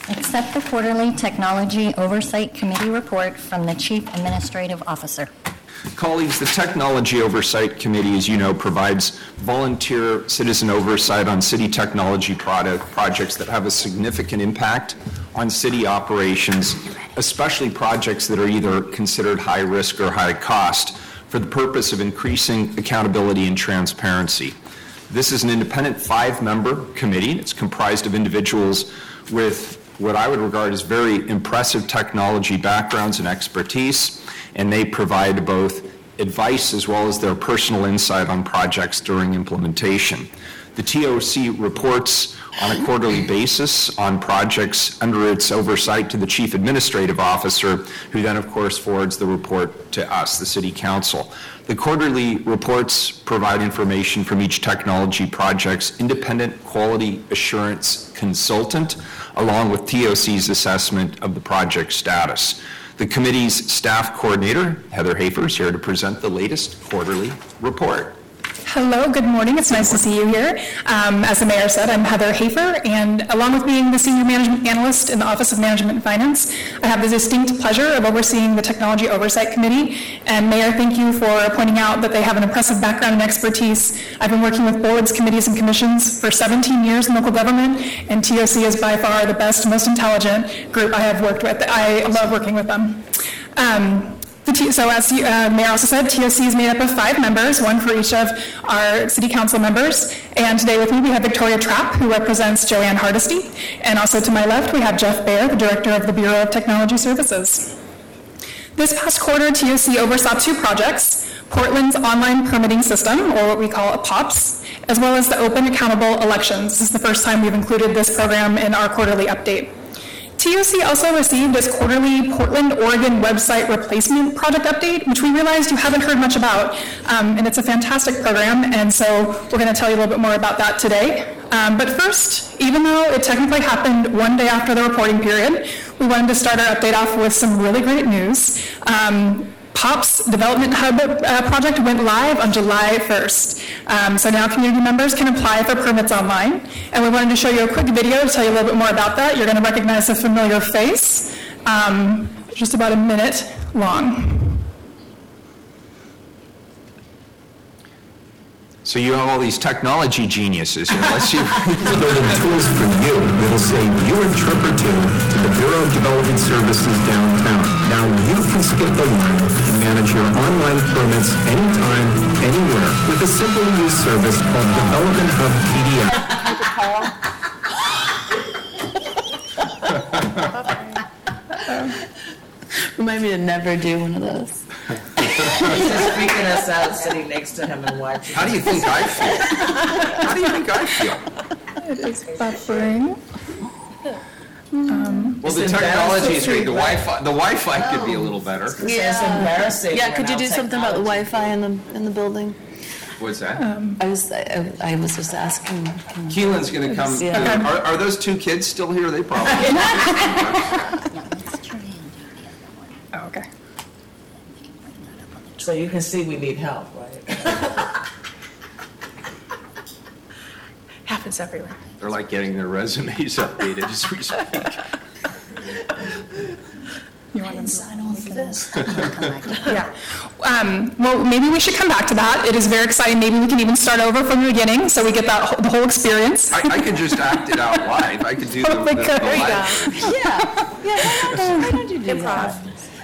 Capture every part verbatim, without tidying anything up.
Accept the quarterly Technology Oversight Committee report from the Chief Administrative Officer. Colleagues, the Technology Oversight Committee, as you know, provides volunteer citizen oversight on city technology product projects that have a significant impact on city operations, especially projects that are either considered high risk or high cost, for the purpose of increasing accountability and transparency. This is an independent five-member committee. It's comprised of individuals with what I would regard as very impressive technology backgrounds and expertise, and they provide both advice as well as their personal insight on projects during implementation. The T O C reports on a quarterly basis on projects under its oversight to the Chief Administrative Officer, who then, of course, forwards the report to us, the City Council. The quarterly reports provide information from each technology project's independent quality assurance consultant, along with T O C's assessment of the project status. The committee's staff coordinator, Heather Hafer, is here to present the latest quarterly report. Hello, good morning. It's nice to see you here. Um, as the mayor said, I'm Heather Hafer, and along with being the senior management analyst in the Office of Management and Finance, I have the distinct pleasure of overseeing the Technology Oversight Committee. And Mayor, thank you for pointing out that they have an impressive background and expertise. I've been working with boards, committees, and commissions for seventeen years in local government, and T O C is by far the best, most intelligent group I have worked with. I love working with them. Um, The T- so as the uh, Mayor also said, T O C is made up of five members, one for each of our City Council members. And today with me we have Victoria Trapp, who represents Joanne Hardesty. And also to my left we have Jeff Baer, the Director of the Bureau of Technology Services. This past quarter, T O C oversaw two projects: Portland's online permitting system, or what we call a POPS, as well as the Open Accountable Elections. This is the first time we've included this program in our quarterly update. T O C also received its quarterly Portland, Oregon website replacement project update, which we realized you haven't heard much about, um, and it's a fantastic program, and so we're going to tell you a little bit more about that today. Um, but first, even though it technically happened one day after the reporting period, we wanted to start our update off with some really great news. Um, POPS Development Hub uh, project went live on July first. Um, so now community members can apply for permits online. And we wanted to show you a quick video to tell you a little bit more about that. You're going to recognize a familiar face, um, just about a minute long. So you have all these technology geniuses here. Let's see. Building tools for you that'll save you a trip or two to the Bureau of Development Services downtown. Now you can skip the line and manage your online permits anytime, anywhere with a simple use service called Development Hub P D F. Remind me to never do one of those. He's just freaking us out sitting next to him and watching. How do you think I feel? How do you think I feel? It is buffering. Um, Well, the technology is great. The Wi-Fi, the Wi-Fi could be a little better. Yeah. It's embarrassing. Yeah, could you do something about the Wi-Fi in the in the building? What's that? um, I was I, I was just asking. um, Keelan's going to come. Yeah. Are, are those two kids still here? They probably. oh, okay. So you can see we need help, right? Happens everywhere. They're like getting their resumes updated as we speak. You want to Sign off for this. Yeah. Um, well, maybe we should come back to that. It is very exciting. Maybe we can even start over from the beginning so we get that whole, the whole experience. I, I could just act it out live. I could do the, Oh, the, my the God. live. Yeah, yeah. Why don't you do that?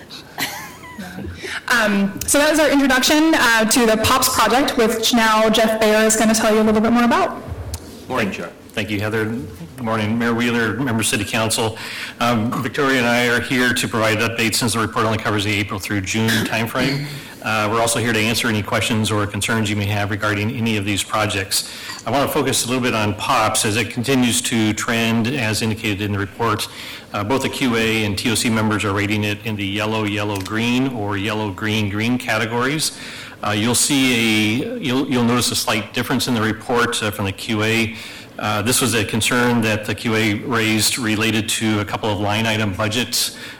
Um, so that is our introduction uh, to the POPS project, which now Jeff Baer is going to tell you a little bit more about. Morning, Jeff. Thank you, Heather. Good morning, Mayor Wheeler, members of City Council. Um, Victoria and I are here to provide updates since the report only covers the April through June timeframe. Uh, we're also here to answer any questions or concerns you may have regarding any of these projects. I want to focus a little bit on POPS as it continues to trend as indicated in the report. Uh, both the Q A and T O C members are rating it in the yellow, yellow, green or yellow, green, green categories. Uh, you'll see a, you'll, you'll notice a slight difference in the report uh, from the Q A. Uh, this was a concern that the Q A raised related to a couple of line item budget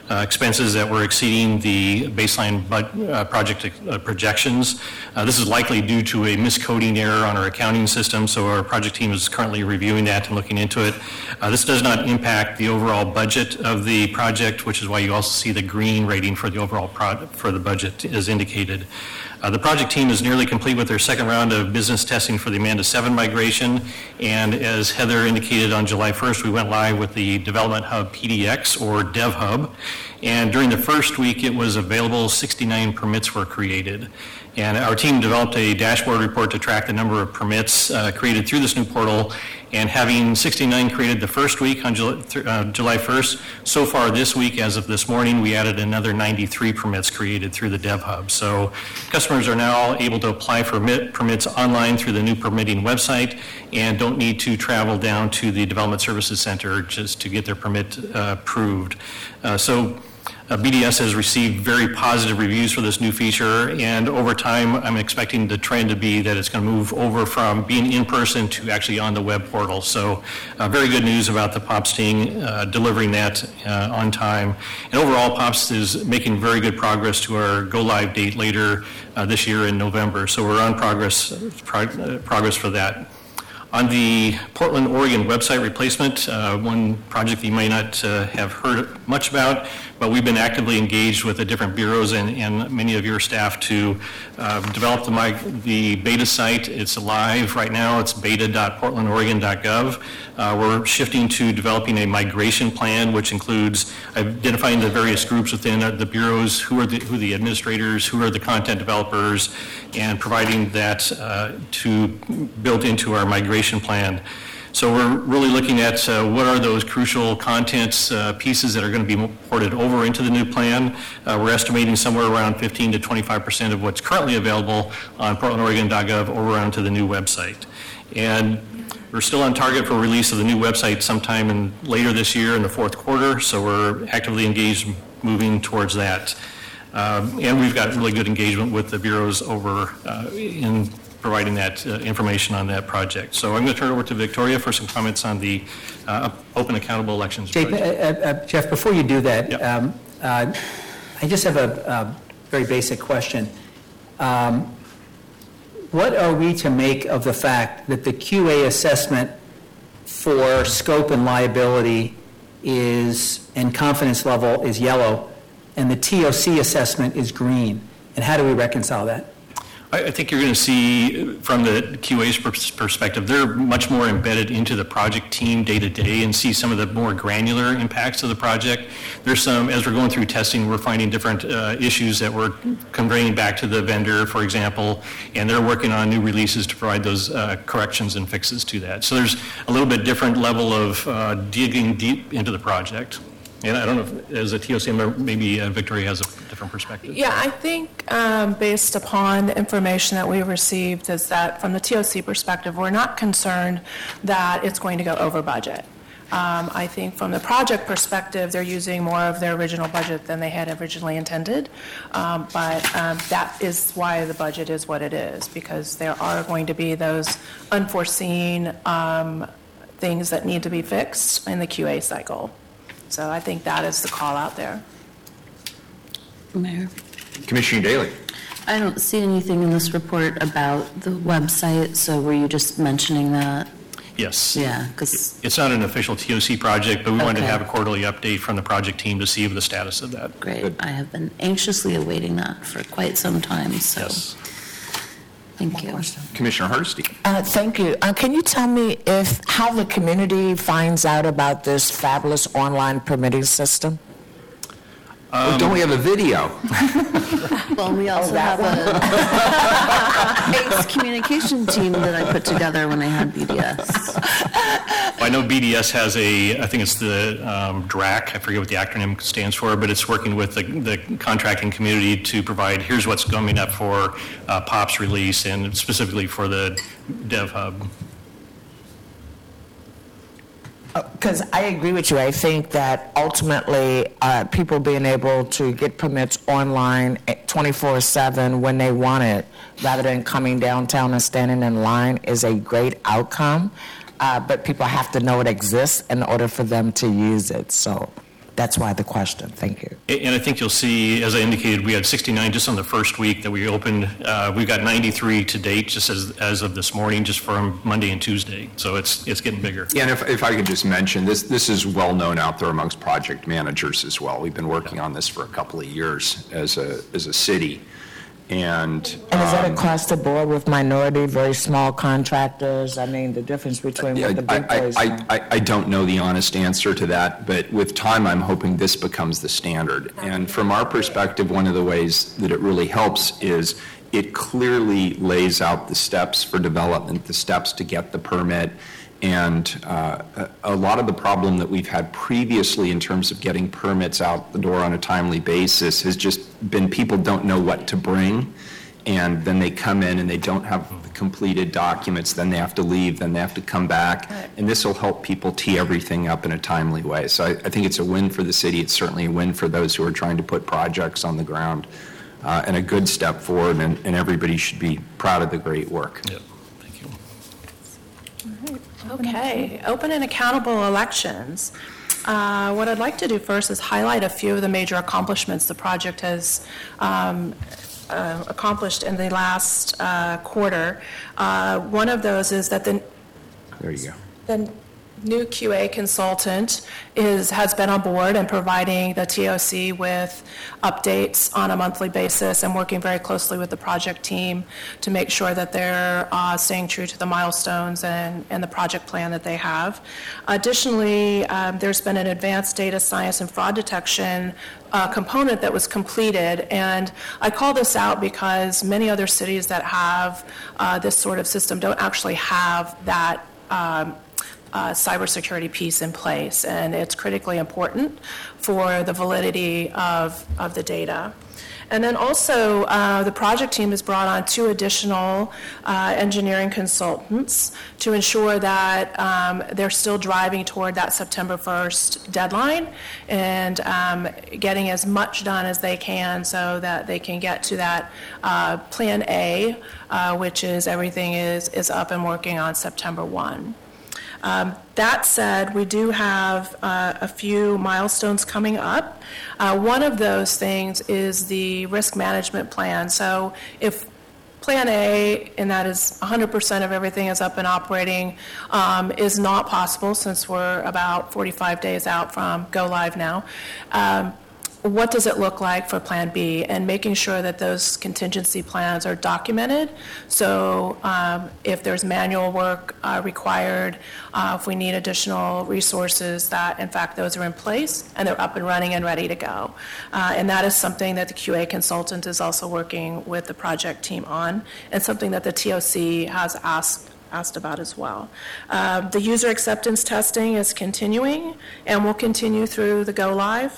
uh, expenses that were exceeding the baseline bud- uh, project uh, projections. Uh, This is likely due to a miscoding error on our accounting system, so our project team is currently reviewing that and looking into it. Uh, This does not impact the overall budget of the project, which is why you also see the green rating for the overall pro- for the budget is indicated. Uh, The project team is nearly complete with their second round of business testing for the Amanda seven migration, and as Heather indicated, on July first, we went live with the Development Hub P D X, or DevHub, and during the first week it was available, sixty-nine permits were created. And our team developed a dashboard report to track the number of permits uh, created through this new portal, and having sixty-nine created the first week on July, uh, July first, so far this week, as of this morning, we added another ninety-three permits created through the DevHub. So customers are now able to apply for permit, permits online through the new permitting website and don't need to travel down to the Development Services Center just to get their permit uh, approved. Uh, so Uh, B D S has received very positive reviews for this new feature, and over time, I'm expecting the trend to be that it's going to move over from being in person to actually on the web portal. So uh, very good news about the POPS team uh, delivering that uh, on time. And overall, POPS is making very good progress to our go-live date later uh, this year in November. So we're on progress, prog- uh, progress for that. On the Portland, Oregon website replacement, uh, one project you may not uh, have heard much about, but we've been actively engaged with the different bureaus and, and many of your staff to uh, develop the, mig- the beta site. It's live right now. It's beta dot portland oregon dot gov. Uh, we're shifting to developing a migration plan, which includes identifying the various groups within the bureaus, who are the, who are the administrators, who are the content developers, and providing that uh, to built into our migration plan. So we're really looking at uh, what are those crucial contents uh, pieces that are going to be ported over into the new plan. Uh, we're estimating somewhere around fifteen to twenty-five percent of what's currently available on portland oregon dot gov over onto the new website. And we're still on target for release of the new website sometime in later this year in the fourth quarter, so we're actively engaged moving towards that. Um, and we've got really good engagement with the bureaus over uh, in providing that uh, information on that project. So I'm going to turn it over to Victoria for some comments on the uh, Open Accountable Elections Jake, project. uh, uh, Jeff, before you do that, Yep. um, uh, I just have a, a very basic question. Um, what are we to make of the fact that the Q A assessment for scope and liability is, and confidence level is yellow, and the T O C assessment is green? And how do we reconcile that? I I think you're going to see from the Q A's pers- perspective, they're much more embedded into the project team day to day and see some of the more granular impacts of the project. There's some, as we're going through testing, we're finding different uh, issues that we're conveying back to the vendor, for example, and they're working on new releases to provide those uh, corrections and fixes to that. So there's a little bit different level of uh, digging deep into the project. And I don't know if, as a T O C member, maybe uh, Victoria has a different perspective. Yeah, I think um, based upon the information that we received is that from the T O C perspective, we're not concerned that it's going to go over budget. Um, I think from the project perspective, they're using more of their original budget than they had originally intended. Um, but um, that is why the budget is what it is, because there are going to be those unforeseen um, things that need to be fixed in the Q A cycle. So I think that is the call out there. Mayor, Commissioner Daly. I don't see anything in this report about the website, so were you just mentioning that? Yes. Yeah, because, It's not an official T O C project, but we wanted to Okay. have a quarterly update from the project team to see the status of that. great, I have been anxiously awaiting that for quite some time, so, Yes. thank you. Commissioner Hardesty. Uh, Thank you. Uh, Can you tell me if, how the community finds out about this fabulous online permitting system? Oh, don't we have a video? Well, we also have a AIDS communication team that I put together when I had B D S. I know B D S has a, I think it's the um, D R A C, I forget what the acronym stands for, but it's working with the, the contracting community to provide, here's what's coming up for uh, POPS release and specifically for the DevHub. Because I agree with you. I think that ultimately, uh, people being able to get permits online twenty-four seven when they want it, rather than coming downtown and standing in line, is a great outcome. Uh, But people have to know it exists in order for them to use it. So that's why the question. Thank you. And I think you'll see, as I indicated, we had sixty-nine just on the first week that we opened. Uh, We've got ninety-three to date, just as, as of this morning, just from Monday and Tuesday. So it's, it's getting bigger. Yeah, and if, if I could just mention, this, this is well-known out there amongst project managers as well. We've been working on this for a couple of years as a, as a city. And, And is that um, across the board with minority, very small contractors? I mean, the difference between what the I, big I, boys I, want. I, I don't know the honest answer to that, but with time, I'm hoping this becomes the standard. And from our perspective, one of the ways that it really helps is it clearly lays out the steps for development, the steps to get the permit. And uh, a, a lot of the problem that we've had previously in terms of getting permits out the door on a timely basis has just been people don't know what to bring. And then they come in and they don't have the completed documents, then they have to leave, then they have to come back. And this will help people tee everything up in a timely way. So I, I think it's a win for the city. It's certainly a win for those who are trying to put projects on the ground, uh, and a good step forward, and, and everybody should be proud of the great work. Yep. Thank you. Okay, open and accountable elections. Uh, What I'd like to do first is highlight a few of the major accomplishments the project has um, uh, accomplished in the last uh, quarter. Uh, One of those is that the There you go. the new Q A consultant is, has been on board and providing the T O C with updates on a monthly basis and working very closely with the project team to make sure that they're uh, staying true to the milestones and, and the project plan that they have. Additionally, um, there's been an advanced data science and fraud detection uh, component that was completed, and I call this out because many other cities that have uh, this sort of system don't actually have that um, Uh, cybersecurity piece in place, and it's critically important for the validity of, of the data. And then also, uh, the project team has brought on two additional uh, engineering consultants to ensure that um, they're still driving toward that September first deadline and um, getting as much done as they can so that they can get to that uh, Plan A, uh, which is everything is, is up and working on September first. Um, That said, we do have uh, a few milestones coming up. Uh, One of those things is the risk management plan. So if Plan A, and that is one hundred percent of everything is up and operating, um, is not possible since we're about forty-five days out from go live now, um, what does it look like for Plan B, and making sure that those contingency plans are documented. So um, if there's manual work uh, required, uh, if we need additional resources, that in fact those are in place and they're up and running and ready to go. Uh, and that is something that the Q A consultant is also working with the project team on, and something that the T O C has asked asked about as well. Uh, the user acceptance testing is continuing and will continue through the go live,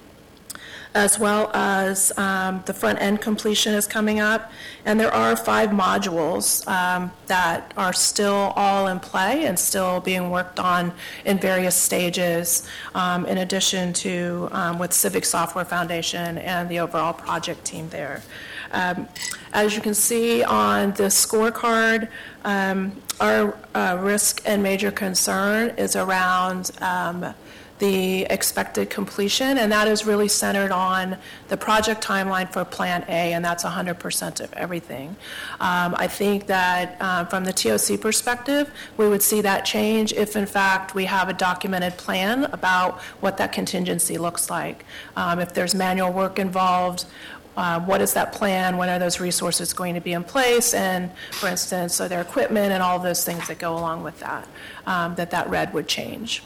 as well as um, the front-end completion is coming up. And there are five modules um, that are still all in play and still being worked on in various stages, um, in addition to um, with Civic Software Foundation and the overall project team there. Um, As you can see on the scorecard, um, our uh, risk and major concern is around um, the expected completion, and that is really centered on the project timeline for Plan A, and that's one hundred percent of everything. Um, I think that uh, from the T O C perspective, we would see that change if in fact we have a documented plan about what that contingency looks like. Um, if there's manual work involved, Uh, what is that plan? When are those resources going to be in place? And for instance, so their equipment and all of those things that go along with that, um, that that red would change.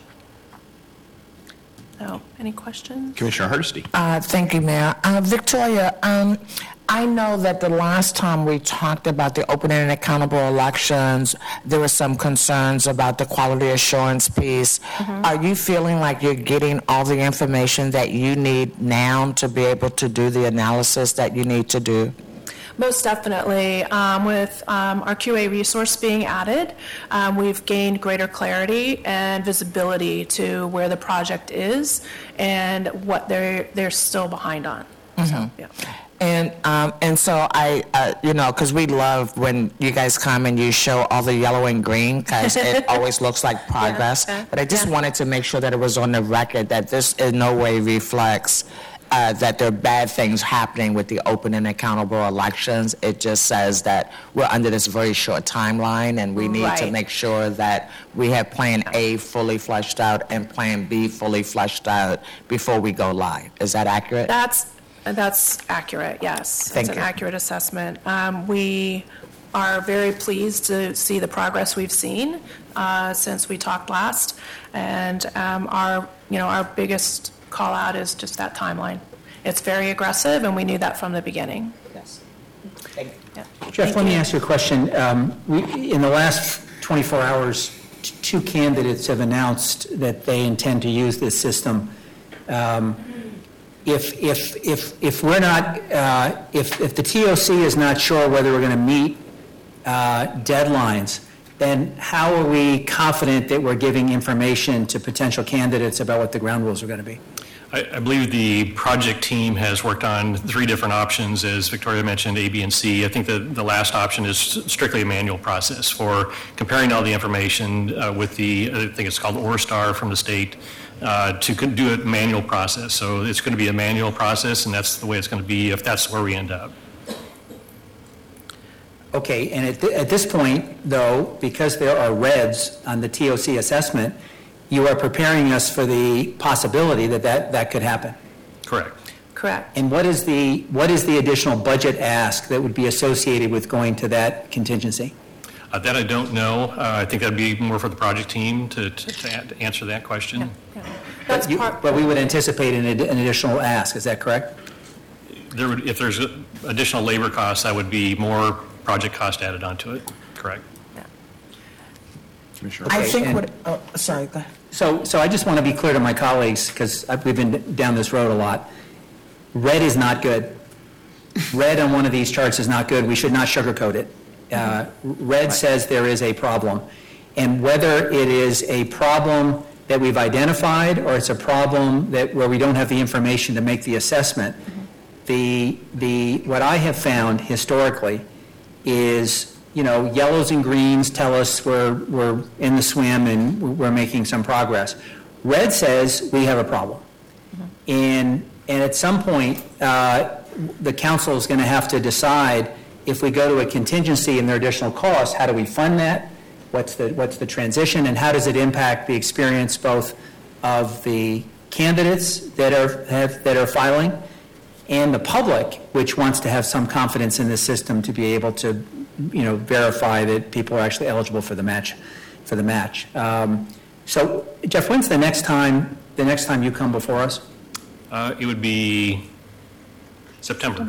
So, any questions? Commissioner Hardesty. Uh, Thank you, Mayor. Uh, Victoria, um, I know that the last time we talked about the open and accountable elections, there were some concerns about the quality assurance piece. Mm-hmm. Are you feeling like you're getting all the information that you need now to be able to do the analysis that you need to do? Most definitely. Um, with um, our Q A resource being added, um, we've gained greater clarity and visibility to where the project is and what they're, they're still behind on. Mm-hmm. So, yeah. And, um, and so I, uh, you know, because we love when you guys come and you show all the yellow and green, because it always looks like progress. Yeah, But I just yeah. wanted to make sure that it was on the record that this in no way reflects uh, that there are bad things happening with the open and accountable elections. It just says that we're under this very short timeline, and we need to Right. make sure that we have Plan A fully fleshed out and Plan B fully fleshed out before we go live. Is that accurate? That's, that's accurate, yes. Thank It's an you. accurate assessment. Um, We are very pleased to see the progress we've seen uh, since we talked last. And um, our, you know, our biggest call out is just that timeline. It's very aggressive, and we knew that from the beginning. Yes. Thank you. Yeah. Jeff, Thank let me you. ask you a question. Um, we- In the last twenty-four hours, t- two candidates have announced that they intend to use this system. Um, If, if, if, if we're not, uh, if, if the T O C is not sure whether we're going to meet uh, deadlines, then how are we confident that we're giving information to potential candidates about what the ground rules are going to be? I, I believe the project team has worked on three different options, as Victoria mentioned, A, B, and C. I think the, the last option is strictly a manual process for comparing all the information uh, with the, I think it's called ORSTAR from the state, uh, to con- do a manual process. So it's going to be a manual process, and that's the way it's going to be if that's where we end up. Okay, and at, thi- at this point, though, because there are reds on the T O C assessment, you are preparing us for the possibility that that, that could happen. Correct. Correct. And what is the, what is the additional budget ask that would be associated with going to that contingency? Uh, That I don't know. Uh, I think that'd be more for the project team to, to to a- answer that question. That's But you- part, But we would anticipate an ad- an additional ask, is that correct? There would, if there's additional labor costs, that would be more project cost added onto it. Correct. I Okay, think and- what, oh, sorry, go ahead. So, so I just want to be clear to my colleagues, because we've been down this road a lot. Red is not good. Red on one of these charts is not good. We should not sugarcoat it. Uh, Red says there is a problem. And whether it is a problem that we've identified, or it's a problem that, where we don't have the information to make the assessment, the, the, what I have found historically is, you know, yellows and greens tell us we're, we're in the swim and we're making some progress. Red says we have a problem. And, and at some point, uh, the council is going to have to decide if we go to a contingency and there are additional costs, how do we fund that? What's the, what's the transition, and how does it impact the experience both of the candidates that are, have, that are filing and the public, which wants to have some confidence in the system to be able to, you know, verify that people are actually eligible for the match, for the match. Um, So, Jeff, when's the next time, the next time you come before us? Uh, It would be September.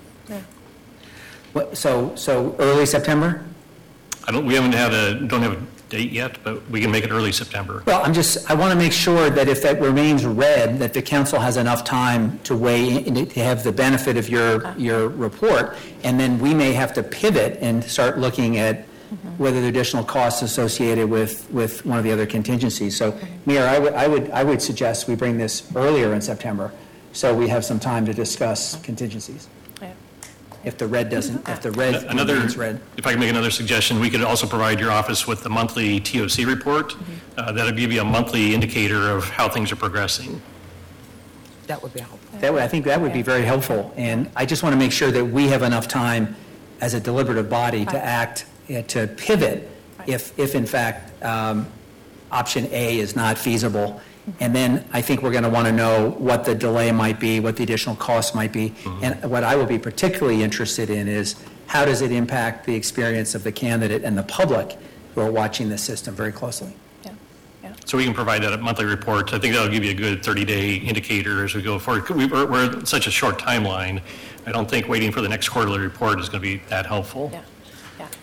What, so, so early September? I don't, we haven't had a, don't have a date yet, but we can make it early September. Well, I'm just, I want to make sure that if that remains red, that the council has enough time to weigh in, to have the benefit of your, your report, and then we may have to pivot and start looking at whether there are additional costs associated with, with one of the other contingencies. So, Mayor, I would, I would, I would suggest we bring this earlier in September, so we have some time to discuss contingencies. If the red doesn't, if the red Another, remains red. if I can make another suggestion, we could also provide your office with the monthly T O C report. Uh, That'd give you a monthly indicator of how things are progressing. That would be helpful. That would, I think that would be very helpful, and I just want to make sure that we have enough time as a deliberative body to act, uh, to pivot if, if in fact, um, option A is not feasible. And then I think we're going to want to know what the delay might be, what the additional costs might be. And what I will be particularly interested in is how does it impact the experience of the candidate and the public who are watching the system very closely. So we can provide that monthly report. I think that'll give you a good thirty-day indicator as we go forward. We- We're we're at such a short timeline. I don't think waiting for the next quarterly report is going to be that helpful. Yeah, yeah. Yeah.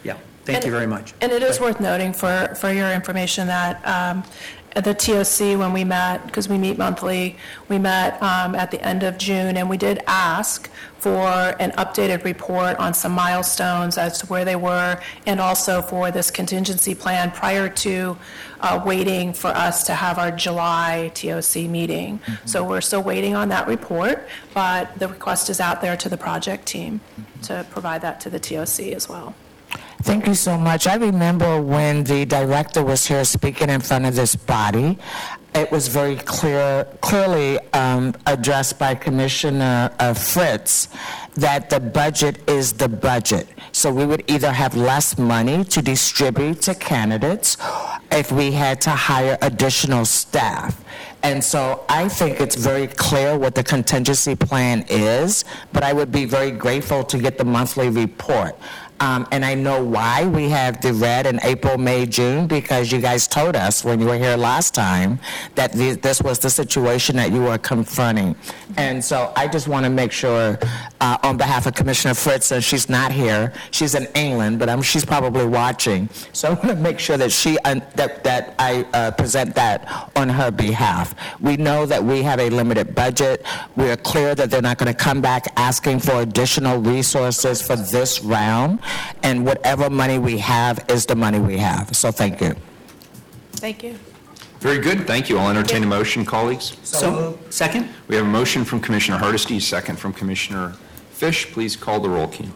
Thank you very much. And it is worth noting for, for your information that um, at the T O C, when we met, because we meet monthly, we met um, at the end of June, and we did ask for an updated report on some milestones as to where they were, and also for this contingency plan prior to uh, waiting for us to have our July T O C meeting. Mm-hmm. So we're still waiting on that report, but the request is out there to the project team to provide that to the T O C as well. Thank you so much. I remember when the director was here speaking in front of this body, it was very clear, clearly um, addressed by Commissioner uh, Fritz that the budget is the budget. So we would either have less money to distribute to candidates if we had to hire additional staff. And so I think it's very clear what the contingency plan is, but I would be very grateful to get the monthly report. Um, and I know why we have the red in April, May, June, because you guys told us when you were here last time that th- this was the situation that you were confronting. And so I just want to make sure, uh, on behalf of Commissioner Fritz, and she's not here, she's in England, but I'm, she's probably watching. So I want to make sure that she uh, that, that I uh, present that on her behalf. We know that we have a limited budget. We are clear that they're not going to come back asking for additional resources for this round. And whatever money we have is the money we have. So thank you. Thank you. Very good, thank you. I'll entertain a motion, colleagues. So, second? We have a motion from Commissioner Hardesty, second from Commissioner Fish. Please call the roll, Keena.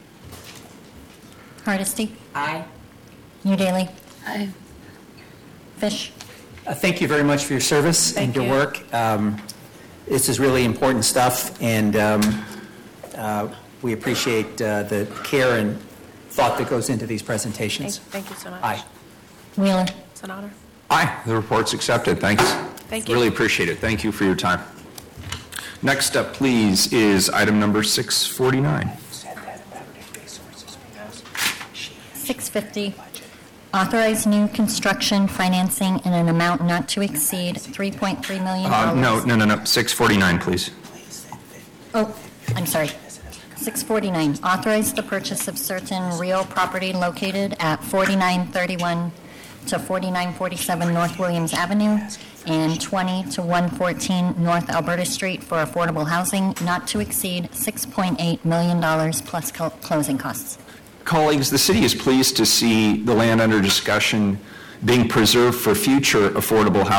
Hardesty? Aye. Udaley? Aye. Fish? Uh, Thank you very much for your service and Thank your you. work. Um, This is really important stuff, and um, uh, we appreciate uh, the care and thought that goes into these Thank, presentations. thank you so much. Aye. Wheeler? It's an honor. Aye, the report's accepted. Thanks. Thank you. Really appreciate it. Thank you for your time. Next up, please, is item number six forty-nine. six fifty, authorize new construction financing in an amount not to exceed three point three million dollars. Uh, no, no, no, no, six forty-nine, please. Oh, I'm sorry. six forty-nine, authorize the purchase of certain real property located at forty-nine thirty-one to forty-nine forty-seven North Williams Avenue and twenty to one fourteen North Alberta Street for affordable housing not to exceed six point eight million dollars plus co- closing costs. Colleagues, the city is pleased to see the land under discussion being preserved for future affordable housing